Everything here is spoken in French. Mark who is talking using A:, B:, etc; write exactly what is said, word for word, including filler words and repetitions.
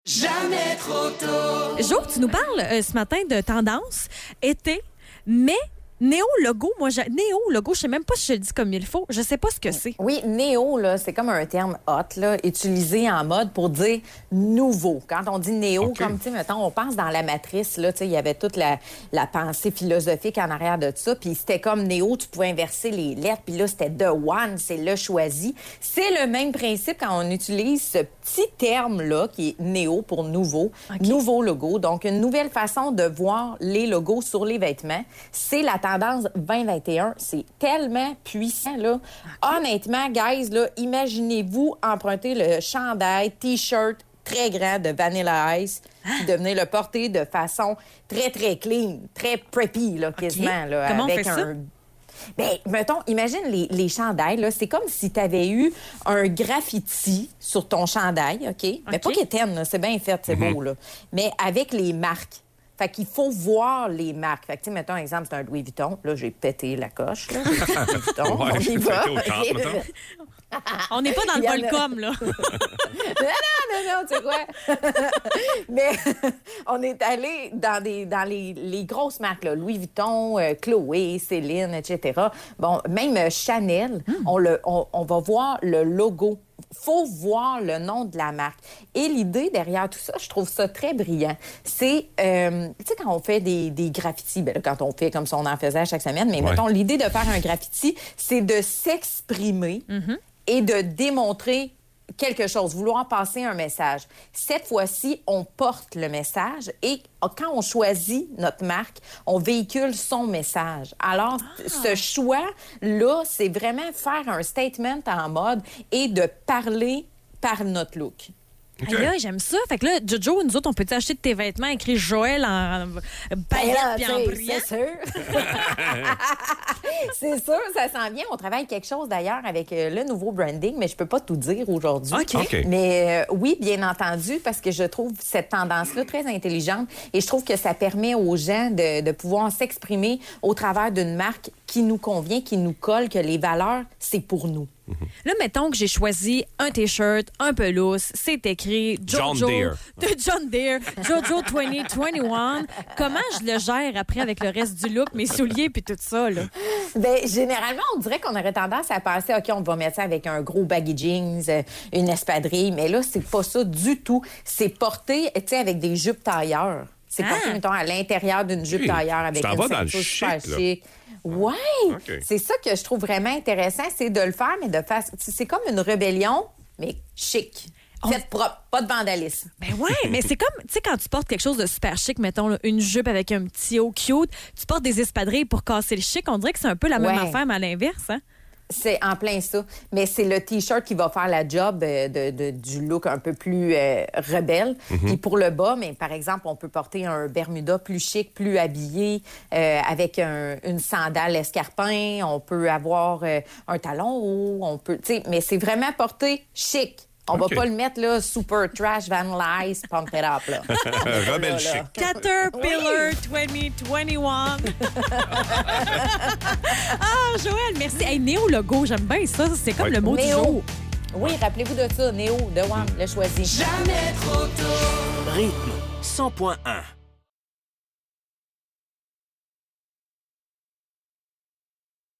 A: Jamais trop tôt.
B: Jo, tu nous parles euh, ce matin de tendance été, mais néo-logo, moi, je, néo-logo, je sais même pas si je le dis comme il faut. Je sais pas ce que c'est.
C: Oui, néo, là, c'est comme un terme hot, là, utilisé en mode pour dire nouveau. Quand on dit néo,
D: Okay.
C: comme, tu sais, mettons, on pense dans la matrice, là, tu sais, il y avait toute la, la pensée philosophique en arrière de ça, puis c'était comme néo, tu pouvais inverser les lettres, puis là, c'était the one, c'est le choisi. C'est le même principe quand on utilise ce petit terme-là, qui est néo pour nouveau,
B: Okay.
C: nouveau logo. Donc, une nouvelle façon de voir les logos sur les vêtements. C'est la tendance vingt vingt et un. C'est tellement puissant, là. Okay. Honnêtement, guys, là, imaginez-vous emprunter le chandail, T-shirt très grand de Vanilla Ice, puis de venir le porter de façon très, très clean, très preppy, là, quasiment. Là,
B: Comment
C: avec
B: on fait ça?
C: un... Bien, mettons, imagine les, les chandails, là. C'est comme si tu avais eu un graffiti sur ton chandail, OK? Okay. Mais pas qu'éterne, là. C'est bien fait, c'est mm-hmm. beau, là. Mais avec les marques. Fait qu'il faut voir les marques. Fait que, tu sais, mettons, exemple, c'est un Louis Vuitton. Là, j'ai pété la coche, là. Louis Vuitton,
D: ouais,
C: on y va.
D: Camp,
B: On n'est pas dans le Volcom, là.
C: non, non, non, non, tu sais quoi? Mais on est allé dans, des, dans les, les grosses marques, là. Louis Vuitton, euh, Chloé, Céline, et cetera. Bon, même euh, Chanel, mm. on, le, on, on va voir le logo. Faut voir le nom de la marque. Et l'idée derrière tout ça, je trouve ça très brillant. C'est, euh, tu sais, quand on fait des, des graffitis, ben là, quand on fait comme si on en faisait à chaque semaine, mais ouais. mettons, l'idée de faire un graffiti, c'est de s'exprimer mm-hmm. et de démontrer quelque chose, vouloir passer un message. Cette fois-ci, on porte le message et quand on choisit notre marque, on véhicule son message. Alors, ah. ce choix-là, c'est vraiment faire un statement en mode et de parler par notre look.
B: Okay. Hey là, j'aime ça. Fait que là, Jojo, nous autres, on peut acheter de tes vêtements écrits Joël en paillettes puis en brillant?
C: C'est sûr. C'est sûr, ça s'en vient. On travaille quelque chose, d'ailleurs, avec euh, le nouveau branding, mais je peux pas tout dire aujourd'hui.
B: OK. okay.
C: Mais euh, oui, bien entendu, parce que je trouve cette tendance-là très intelligente et je trouve que ça permet aux gens de, de pouvoir s'exprimer au travers d'une marque qui nous convient, qui nous colle, que les valeurs, c'est pour nous.
B: Là, mettons que j'ai choisi un T-shirt un peu lousse, c'est écrit Jojo
D: John Deere.
B: de John Deere, Jojo vingt vingt et un. Comment je le gère après avec le reste du look, mes souliers puis tout ça, là?
C: Bien, généralement, on dirait qu'on aurait tendance à penser, OK, on va mettre ça avec un gros baggy jeans, une espadrille, mais là, c'est pas ça du tout. C'est porté, tu sais, avec des jupes tailleurs. C'est porté, ah. mettons, à l'intérieur d'une jupe oui. tailleur avec une ceinture super chic. Oui, okay. C'est ça que je trouve vraiment intéressant, c'est de le faire, mais de faire... C'est comme une rébellion, mais chic. On... Faites propre, pas de vandalisme.
B: Ben ouais, mais c'est comme, tu sais, quand tu portes quelque chose de super chic, mettons là, une jupe avec un petit haut cute, tu portes des espadrilles pour casser le chic, on dirait que c'est un peu la même ouais. affaire, mais à l'inverse, hein?
C: C'est en plein ça. Mais c'est le T-shirt qui va faire la job de, de, du look un peu plus euh, rebelle. Mm-hmm. Puis pour le bas, mais par exemple, on peut porter un Bermuda plus chic, plus habillé, euh, avec un, une sandale escarpin. On peut avoir euh, un talon haut. On peut, tu sais, mais c'est vraiment porté chic. On okay. va pas le mettre, là, super trash, Vanilla Ice, pump it up, là.
D: Rebelle chic.
B: Caterpillar oui. vingt vingt et un. Ah, Joël, merci. Hey, Néo Logo, j'aime bien ça. C'est comme oui. le mot
C: Néo.
B: du jour.
C: Oui, rappelez-vous de ça. Néo, de One, le choisi.
A: Jamais trop tôt.
E: Rythme cent point un.